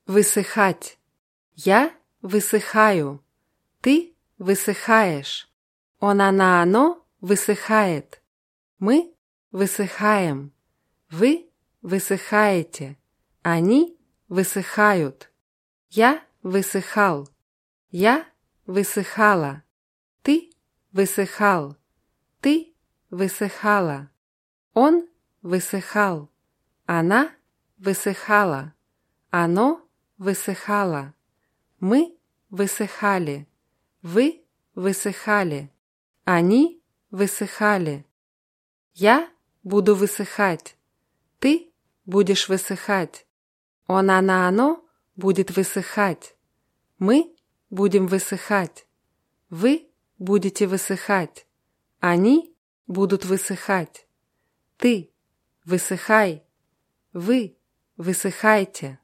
Высыхать. Я высыхаю. Ты высыхаешь. Он, она, оно высыхает. Мы высыхаем. Вы высыхаете. Они высыхают. Я высыхал. Я высыхала. Ты высыхал. Ты высыхала. Он высыхал. Она высыхала. Оно высыхало. Мы высыхали. Вы высыхали. Они высыхали. Я буду высыхать. Ты будешь высыхать. Он, она, оно будет высыхать. Мы будем высыхать. Вы будете высыхать. Они будут высыхать. Ты высыхай. Вы высыхайте.